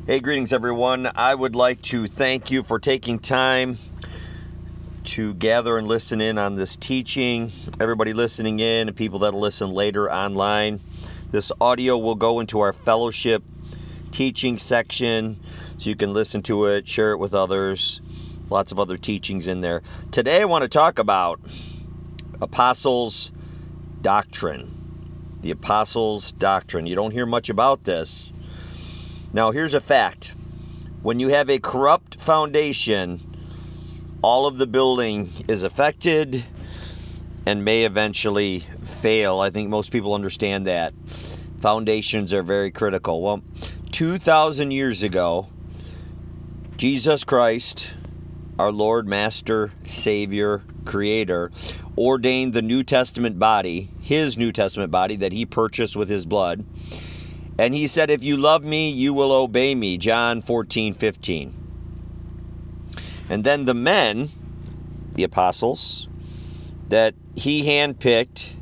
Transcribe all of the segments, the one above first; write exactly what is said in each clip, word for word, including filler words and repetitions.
Hey, greetings everyone. I would like to thank you for taking time to gather and listen in on this teaching. Everybody listening in and people that'll listen later online. This audio will go into our fellowship teaching section so you can listen to it, share it with others. Lots of other teachings in there. Today I want to talk about Apostles' doctrine. The Apostles' doctrine. You don't hear much about this. Now, here's a fact. When you have a corrupt foundation, all of the building is affected and may eventually fail. I think most people understand that. Foundations are very critical. Well, two thousand years ago, Jesus Christ, our Lord, Master, Savior, Creator, ordained the New Testament body, His New Testament body that He purchased with His blood. And He said, if you love me, you will obey me. John fourteen fifteen. And then the men, the apostles, that He handpicked,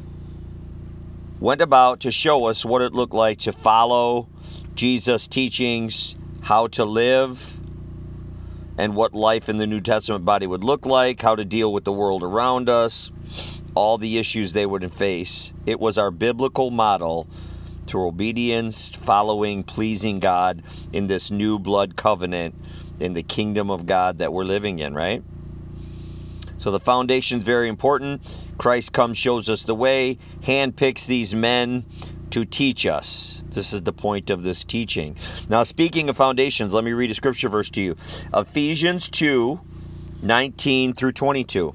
went about to show us what it looked like to follow Jesus' teachings, how to live, and what life in the New Testament body would look like, how to deal with the world around us, all the issues they would face. It was our biblical model to obedience, following, pleasing God in this new blood covenant in the kingdom of God that we're living in, right? So the foundation is very important. Christ comes, shows us the way, handpicks these men to teach us. This is the point of this teaching. Now, speaking of foundations, let me read a scripture verse to you. Ephesians two, nineteen through twenty-two.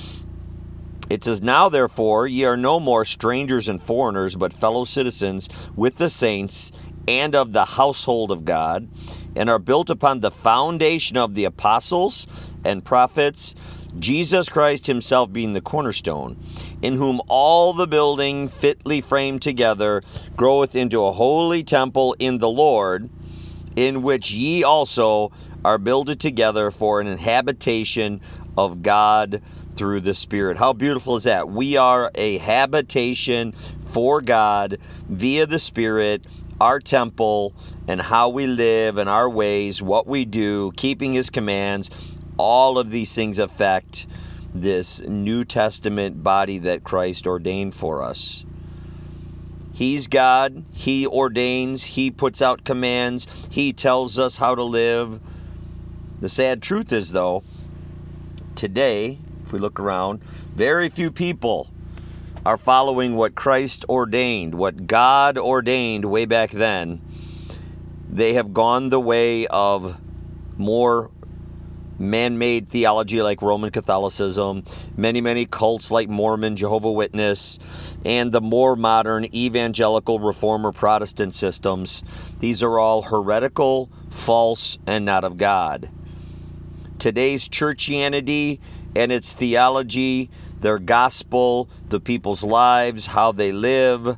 It says, now therefore ye are no more strangers and foreigners, but fellow citizens with the saints and of the household of God, and are built upon the foundation of the apostles and prophets, Jesus Christ himself being the cornerstone, in whom all the building fitly framed together groweth into a holy temple in the Lord, in which ye also are builded together for an habitation of God through the Spirit. How beautiful is that? We are a habitation for God via the Spirit, our temple, and how we live and our ways, what we do, keeping His commands. All of these things affect this New Testament body that Christ ordained for us. He's God. He ordains. He puts out commands. He tells us how to live. The sad truth is, though, today, if we look around, very few people are following what Christ ordained, what God ordained way back then. They have gone the way of more man-made theology like Roman Catholicism, many, many cults like Mormon, Jehovah's Witness, and the more modern evangelical reformer Protestant systems. These are all heretical, false, and not of God. Today's churchianity and its theology, their gospel, the people's lives, how they live,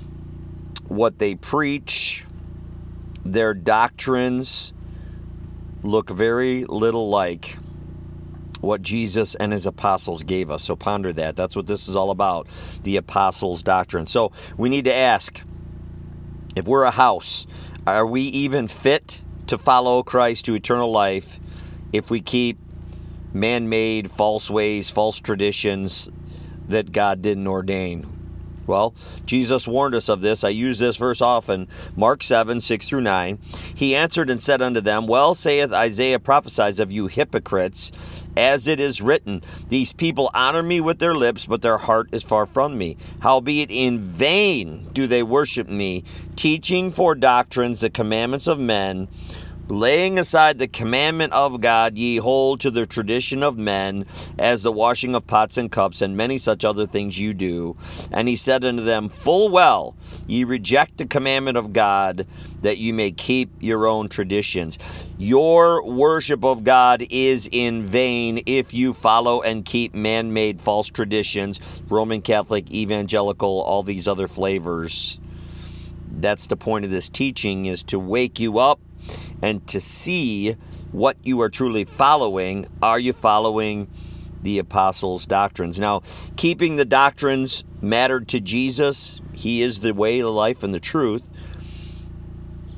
what they preach, their doctrines look very little like what Jesus and His apostles gave us. So ponder that. That's what this is all about, the apostles' doctrine. So we need to ask, if we're a house, are we even fit to follow Christ to eternal life if we keep man-made false ways, false traditions that God didn't ordain? Well, Jesus warned us of this. I use this verse often. Mark seven, six through nine. He answered and said unto them, well saith Isaiah prophesies of you hypocrites, as it is written, these people honor me with their lips, but their heart is far from me. Howbeit in vain do they worship me, teaching for doctrines the commandments of men. Laying aside the commandment of God, ye hold to the tradition of men, as the washing of pots and cups, and many such other things you do. And he said unto them, full well, ye reject the commandment of God, that you may keep your own traditions. Your worship of God is in vain if you follow and keep man-made false traditions, Roman Catholic, evangelical, all these other flavors. That's the point of this teaching, is to wake you up and to see what you are truly following. Are you following the apostles' doctrines? Now, keeping the doctrines mattered to Jesus. He is the way, the life, and the truth.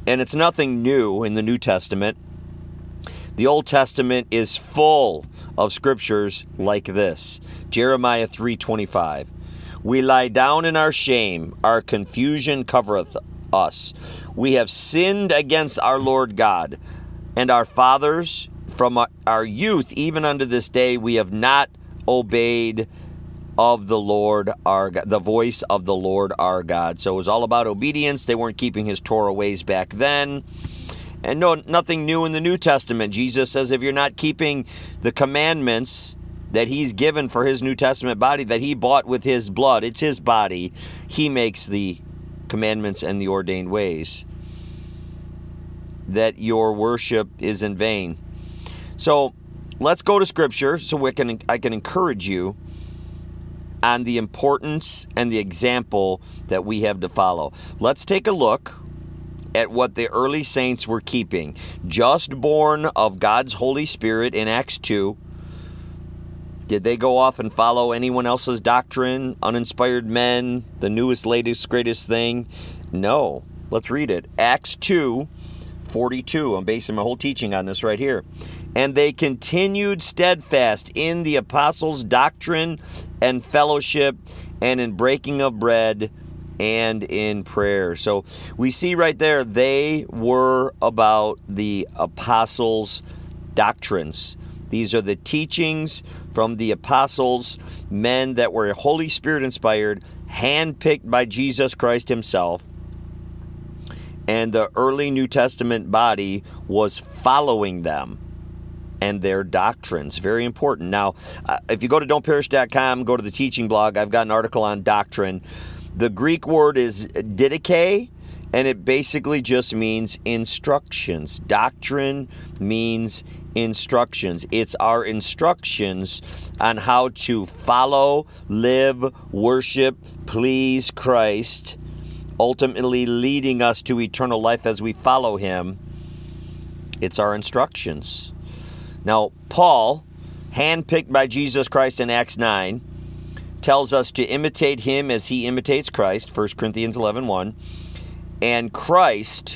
And it's nothing new in the New Testament. The Old Testament is full of scriptures like this. Jeremiah three twenty-five. We lie down in our shame, our confusion covereth us. We have sinned against our Lord God and our fathers. From our youth even unto this day we have not obeyed of the Lord our God, the voice of the Lord our God. So it was all about obedience. They weren't keeping his Torah ways back then. And no, nothing new in the New Testament. Jesus says if you're not keeping the commandments that he's given for his New Testament body that he bought with his blood, it's his body, he makes the commandments and the ordained ways, that your worship is in vain. So let's go to Scripture so we can I can encourage you on the importance and the example that we have to follow. Let's take a look at what the early saints were keeping. Just born of God's Holy Spirit in Acts two. Did they go off and follow anyone else's doctrine? Uninspired men? The newest, latest, greatest thing? No. Let's read it. Acts two forty-two. I'm basing my whole teaching on this right here. And they continued steadfast in the apostles' doctrine and fellowship, and in breaking of bread, and in prayer. So we see right there, they were about the apostles' doctrines. These are the teachings from the apostles, men that were Holy Spirit inspired, handpicked by Jesus Christ himself. And the early New Testament body was following them and their doctrines. Very important. Now, uh, if you go to don't perish dot com, go to the teaching blog, I've got an article on doctrine. The Greek word is didache, and it basically just means instructions. Doctrine means instructions. It's our instructions on how to follow, live, worship, please Christ, ultimately leading us to eternal life as we follow him. It's our instructions. Now, Paul, handpicked by Jesus Christ in Acts nine, tells us to imitate him as he imitates Christ, First Corinthians eleven one, and Christ,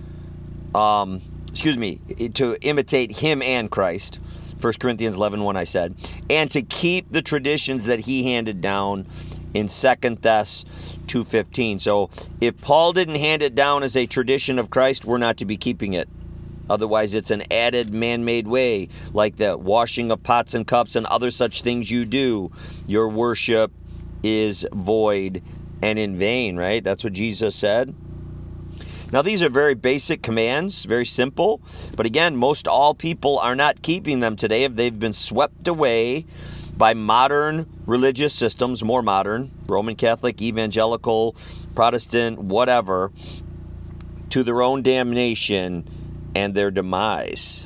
um, excuse me, to imitate him and Christ, First Corinthians eleven one I said, and to keep the traditions that he handed down in Second Thess two fifteen. So if Paul didn't hand it down as a tradition of Christ, we're not to be keeping it. Otherwise, it's an added man-made way, like the washing of pots and cups and other such things you do. Your worship is void and in vain, right? That's what Jesus said. Now, these are very basic commands, very simple. But again, most all people are not keeping them today. If they've been swept away by modern religious systems, more modern, Roman Catholic, Evangelical, Protestant, whatever, to their own damnation and their demise.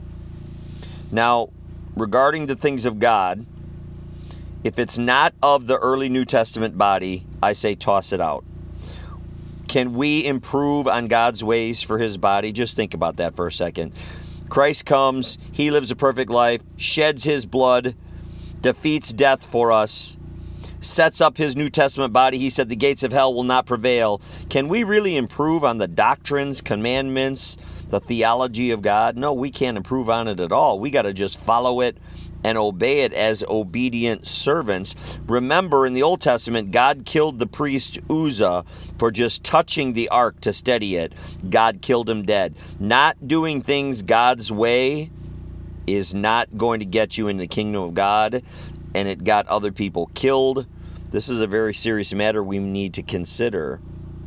Now, regarding the things of God, if it's not of the early New Testament body, I say toss it out. Can we improve on God's ways for his body? Just think about that for a second. Christ comes, he lives a perfect life, sheds his blood, defeats death for us, sets up his New Testament body. He said the gates of hell will not prevail. Can we really improve on the doctrines, commandments, the theology of God? No, we can't improve on it at all. We got to just follow it and obey it as obedient servants. Remember, in the Old Testament, God killed the priest Uzzah for just touching the ark to steady it. God killed him dead. Not doing things God's way is not going to get you in the kingdom of God, and it got other people killed. This is a very serious matter we need to consider.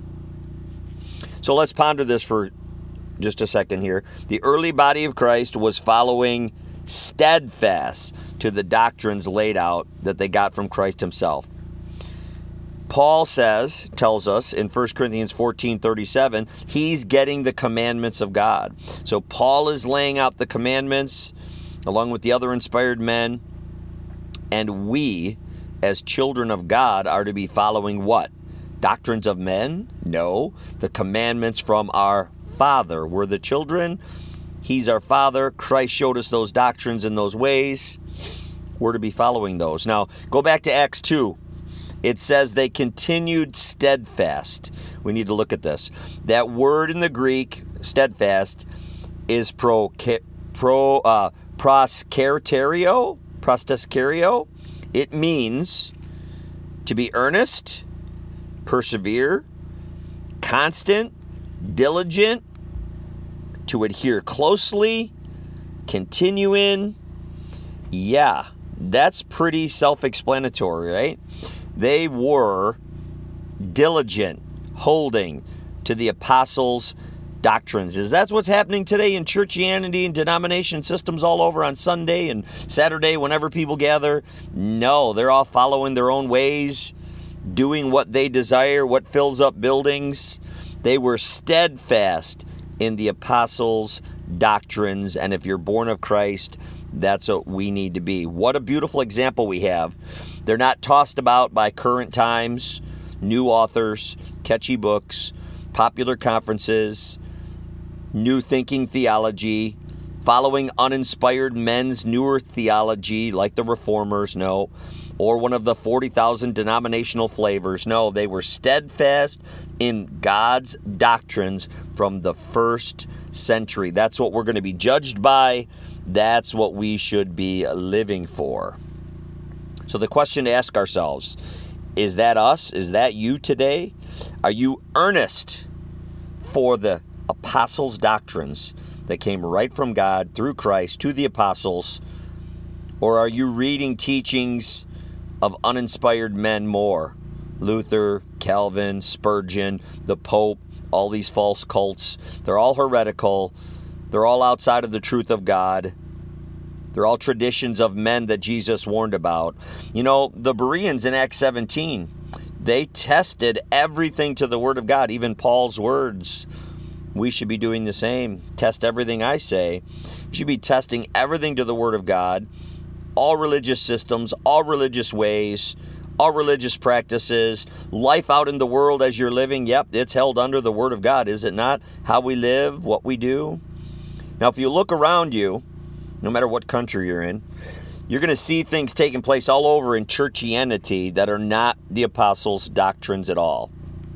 So let's ponder this for just a second here. The early body of Christ was following steadfast to the doctrines laid out that they got from Christ himself. Paul says, tells us in First Corinthians fourteen thirty-seven, he's getting the commandments of God. So Paul is laying out the commandments along with the other inspired men, and we, as children of God, are to be following what? Doctrines of men? No. The commandments from our Father. We're the children. He's our Father. Christ showed us those doctrines and those ways. We're to be following those. Now, go back to Acts two. It says they continued steadfast. We need to look at this. That word in the Greek, steadfast, is pro, pro uh, proskerterio, prostaskerio. It means to be earnest, persevere, constant, diligent, to adhere closely, continue in. Yeah, that's pretty self-explanatory, right? They were diligent, holding to the apostles' doctrines. Is that what's happening today in churchianity and denomination systems all over on Sunday and Saturday whenever people gather? No, they're all following their own ways, doing what they desire, what fills up buildings. They were steadfast in the apostles' doctrines, and if you're born of Christ, that's what we need to be. What a beautiful example we have. They're not tossed about by current times, new authors, catchy books, popular conferences, new thinking theology, following uninspired men's newer theology like the Reformers, no, or one of the forty thousand denominational flavors. No, they were steadfast in God's doctrines from the first century. That's what we're going to be judged by. That's what we should be living for. So the question to ask ourselves, is that us? Is that you today? Are you earnest for the apostles' doctrines that came right from God through Christ to the apostles? Or are you reading teachings of uninspired men more? Luther, Calvin, Spurgeon, the Pope, all these false cults. They're all heretical. They're all outside of the truth of God. They're all traditions of men that Jesus warned about. You know, the Bereans in Acts seventeen, they tested everything to the Word of God, even Paul's words. We should be doing the same. Test everything I say. We should be testing everything to the Word of God. All religious systems, all religious ways, all religious practices, life out in the world as you're living. Yep, it's held under the Word of God, is it not? How we live, what we do. Now, if you look around you, no matter what country you're in, you're going to see things taking place all over in churchianity that are not the apostles' doctrines at all.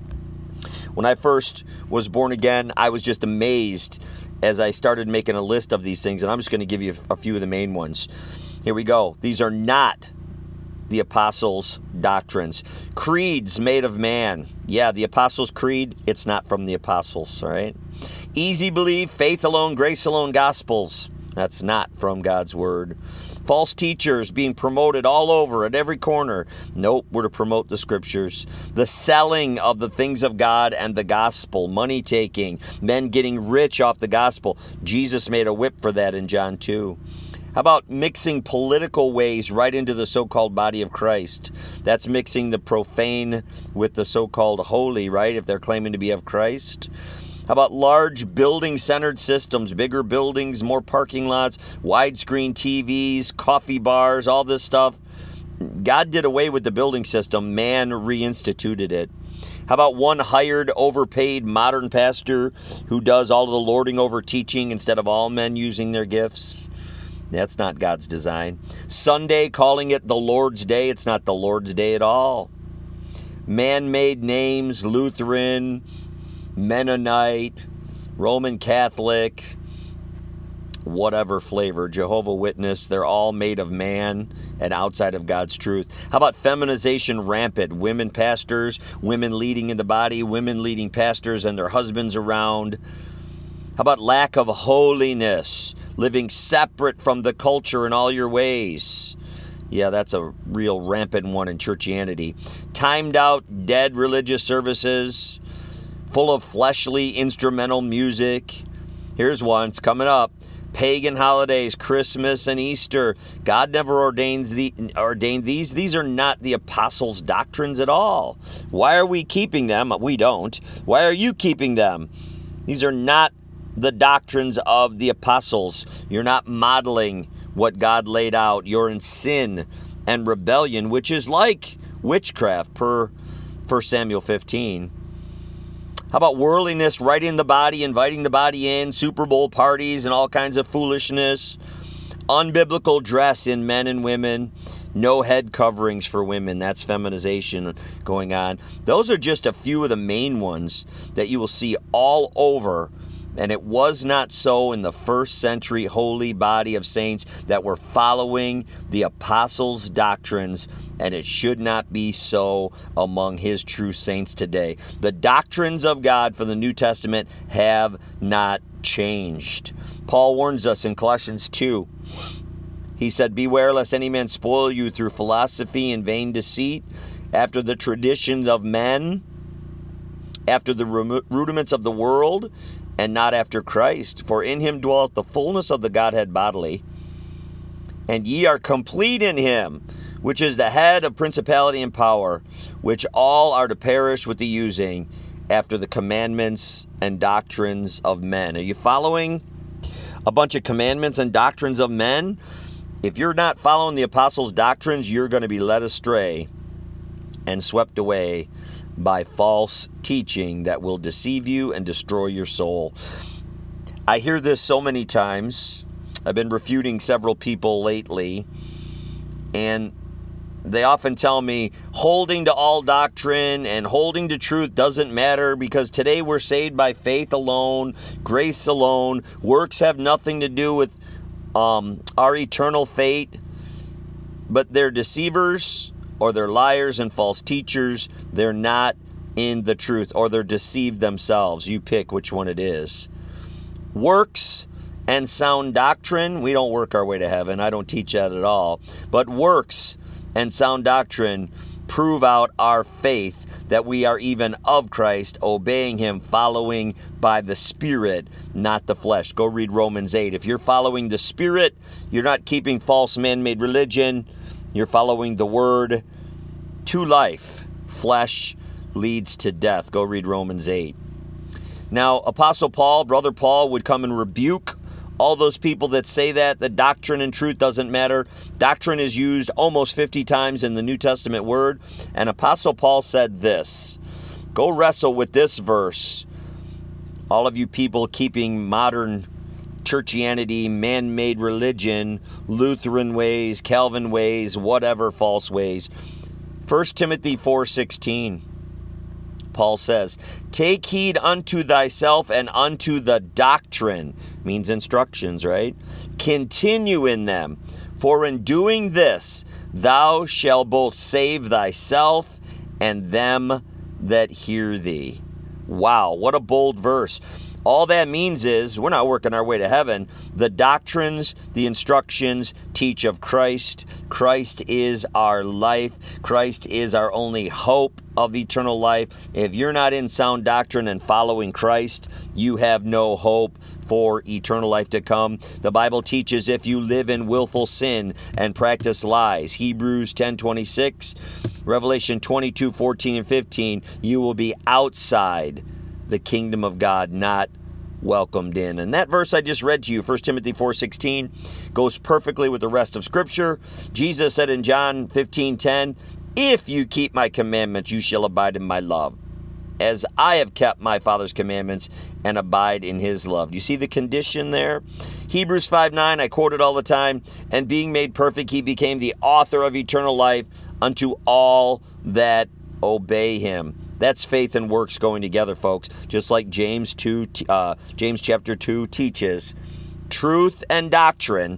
When I first was born again, I was just amazed as I started making a list of these things, and I'm just going to give you a few of the main ones. Here we go. These are not the apostles' doctrines. Creeds made of man. Yeah, the apostles' creed, it's not from the apostles, all right? Easy belief, faith alone, grace alone, gospels. That's not from God's word. False teachers being promoted all over at every corner. Nope, we're to promote the scriptures. The selling of the things of God and the gospel. Money taking. Men getting rich off the gospel. Jesus made a whip for that in John two. How about mixing political ways right into the so-called body of Christ? That's mixing the profane with the so-called holy, right? If they're claiming to be of Christ. How about large building-centered systems, bigger buildings, more parking lots, widescreen T Vs, coffee bars, all this stuff? God did away with the building system. Man reinstituted it. How about one hired, overpaid, modern pastor who does all of the lording over teaching instead of all men using their gifts? That's not God's design. Sunday, calling it the Lord's Day. It's not the Lord's Day at all. Man-made names, Lutheran, Mennonite, Roman Catholic, whatever flavor, Jehovah's Witness, they're all made of man and outside of God's truth. How about feminization rampant? Women pastors, women leading in the body, women leading pastors and their husbands around. How about lack of holiness, living separate from the culture in all your ways? Yeah, that's a real rampant one in churchianity. Timed out, dead religious services, full of fleshly instrumental music. Here's one, it's coming up. Pagan holidays, Christmas and Easter. God never ordains the, ordained these. These are not the apostles' doctrines at all. Why are we keeping them? We don't. Why are you keeping them? These are not the doctrines of the apostles. You're not modeling what God laid out. You're in sin and rebellion, which is like witchcraft per First Samuel fifteen. How about worldliness right in the body, inviting the body in, Super Bowl parties and all kinds of foolishness, unbiblical dress in men and women, No head coverings for women. That's feminization going on. Those are just a few of the main ones that you will see all over. And it was not so in the first century holy body of saints that were following the apostles' doctrines, and it should not be so among his true saints today. The doctrines of God for the New Testament have not changed. Paul warns us in Colossians two. He said, "Beware lest any man spoil you through philosophy and vain deceit, after the traditions of men, after the rudiments of the world, and not after Christ. For in him dwelleth the fullness of the Godhead bodily. And ye are complete in him, which is the head of principality and power, which all are to perish with the using, after the commandments and doctrines of men." Are you following a bunch of commandments and doctrines of men? If you're not following the apostles' doctrines, you're going to be led astray and swept away by false teaching that will deceive you and destroy your soul. I hear this so many times. I've been refuting several people lately, and they often tell me holding to all doctrine and holding to truth doesn't matter because today we're saved by faith alone, grace alone. Works have nothing to do with um, our eternal fate. But they're deceivers, or they're liars and false teachers. They're not in the truth, or they're deceived themselves. You pick which one it is. Works and sound doctrine, we don't work our way to heaven. I don't teach that at all. But works and sound doctrine prove out our faith, that we are even of Christ, obeying him, following by the Spirit, not the flesh. Go read Romans eight. If you're following the Spirit, you're not keeping false man-made religion. You're following the Word to life. Flesh leads to death. Go read Romans eight. Now, Apostle Paul, Brother Paul, would come and rebuke all those people that say that the doctrine and truth doesn't matter. Doctrine is used almost fifty times in the New Testament word. And Apostle Paul said this. Go wrestle with this verse. All of you people keeping modern churchianity, man-made religion, Lutheran ways, Calvin ways, whatever false ways. First Timothy four sixteen. Paul says, "Take heed unto thyself and unto the doctrine," means instructions, right? "Continue in them, for in doing this thou shalt both save thyself and them that hear thee." Wow, what a bold verse. All that means is we're not working our way to heaven. The doctrines, the instructions teach of Christ. Christ is our life. Christ is our only hope of eternal life. If you're not in sound doctrine and following Christ, you have no hope for eternal life to come. The Bible teaches if you live in willful sin and practice lies, Hebrews ten twenty-six, Revelation twenty-two fourteen and fifteen, you will be outside the kingdom of God, not welcomed in. And that verse I just read to you, First Timothy four sixteen, goes perfectly with the rest of Scripture. Jesus said in John fifteen ten, "If you keep my commandments, you shall abide in my love, as I have kept my Father's commandments and abide in his love." Do you see the condition there? Hebrews five nine, I quote it all the time, "And being made perfect, he became the author of eternal life unto all that obey him." That's faith and works going together, folks. Just like James two, uh, James chapter two teaches, truth and doctrine.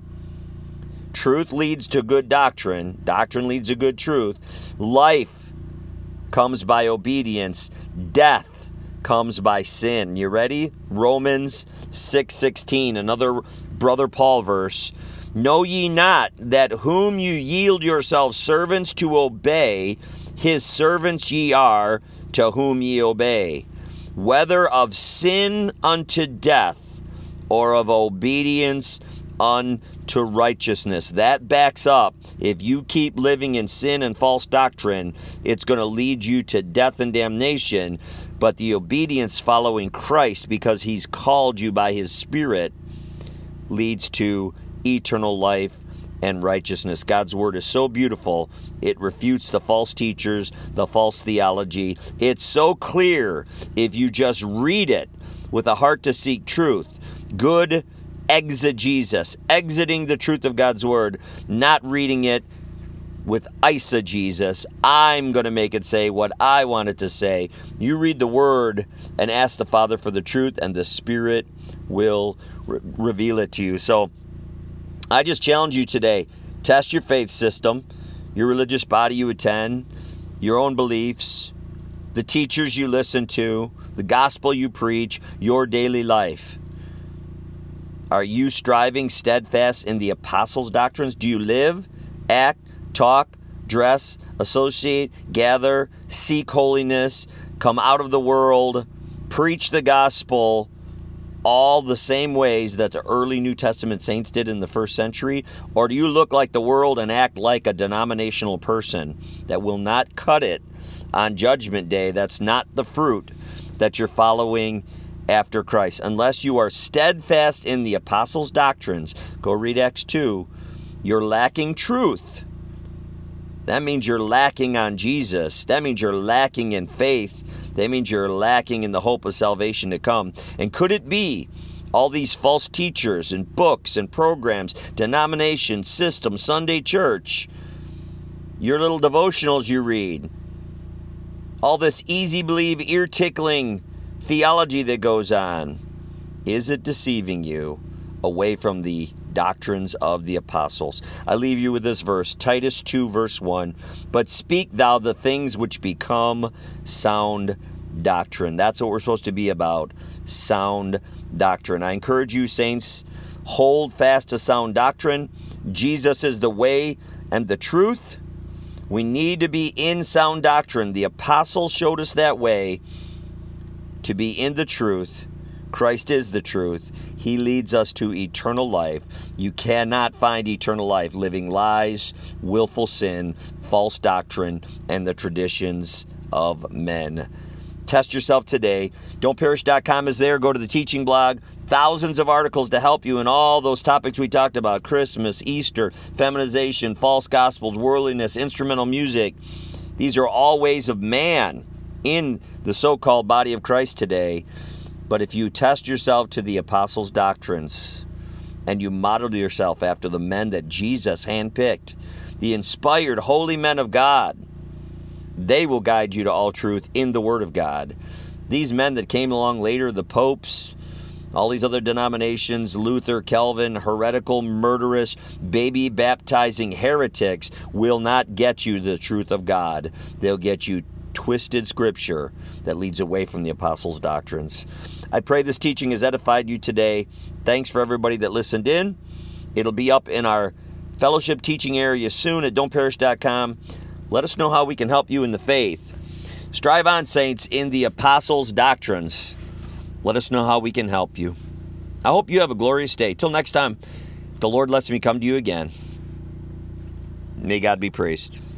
Truth leads to good doctrine. Doctrine leads to good truth. Life comes by obedience. Death comes by sin. You ready? Romans six sixteen, another Brother Paul verse. "Know ye not that whom you yield yourselves servants to obey, his servants ye are, to whom ye obey, whether of sin unto death, or of obedience unto righteousness." That backs up. If you keep living in sin and false doctrine, it's going to lead you to death and damnation. But the obedience following Christ, because he's called you by his Spirit, leads to eternal life and righteousness. God's word is so beautiful. It refutes the false teachers, the false theology. It's so clear if you just read it with a heart to seek truth. Good exegesis, exiting the truth of God's word, not reading it with eisegesis. I'm going to make it say what I want it to say. You read the Word and ask the Father for the truth, and the Spirit will re- reveal it to you. So I just challenge you today. Test your faith system, your religious body you attend, your own beliefs, the teachers you listen to, the gospel you preach, your daily life. Are you striving steadfast in the apostles' doctrines? Do you live, act, talk, dress, associate, gather, seek holiness, come out of the world, preach the gospel, all the same ways that the early New Testament saints did in the first century? Or do you look like the world and act like a denominational person that will not cut it on Judgment Day? That's not the fruit that you're following after Christ. Unless you are steadfast in the apostles' doctrines, go read Acts two, you're lacking truth. That means you're lacking on Jesus. That means you're lacking in faith. That means you're lacking in the hope of salvation to come. And could it be all these false teachers and books and programs, denominations, systems, Sunday church, your little devotionals you read, all this easy believe, ear-tickling theology that goes on, is it deceiving you away from the doctrines of the apostles? I leave you with this verse, Titus two, verse one. But speak thou the things which become sound doctrine. That's what we're supposed to be about, sound doctrine. I encourage you, saints, hold fast to sound doctrine. Jesus is the way and the truth. We need to be in sound doctrine. The apostles showed us that way, to be in the truth. Christ is the truth. He leads us to eternal life. You cannot find eternal life living lies, willful sin, false doctrine, and the traditions of men. Test yourself today. don't perish dot com is there. Go to the teaching blog. Thousands of articles to help you in all those topics we talked about. Christmas, Easter, feminization, false gospels, worldliness, instrumental music. These are all ways of man in the so-called body of Christ today. But if you test yourself to the apostles' doctrines and you model yourself after the men that Jesus handpicked, the inspired holy men of God, they will guide you to all truth in the Word of God. These men that came along later, the popes, all these other denominations, Luther, Calvin, heretical, murderous, baby-baptizing heretics, will not get you the truth of God. They'll get you twisted scripture that leads away from the apostles' doctrines. I pray this teaching has edified you today. Thanks for everybody that listened in. It'll be up in our fellowship teaching area soon at don't perish dot com. Let us know how we can help you in the faith. Strive on, saints, in the apostles' doctrines. Let us know how we can help you. I hope you have a glorious day. Till next time, the Lord lets me come to you again. May God be praised.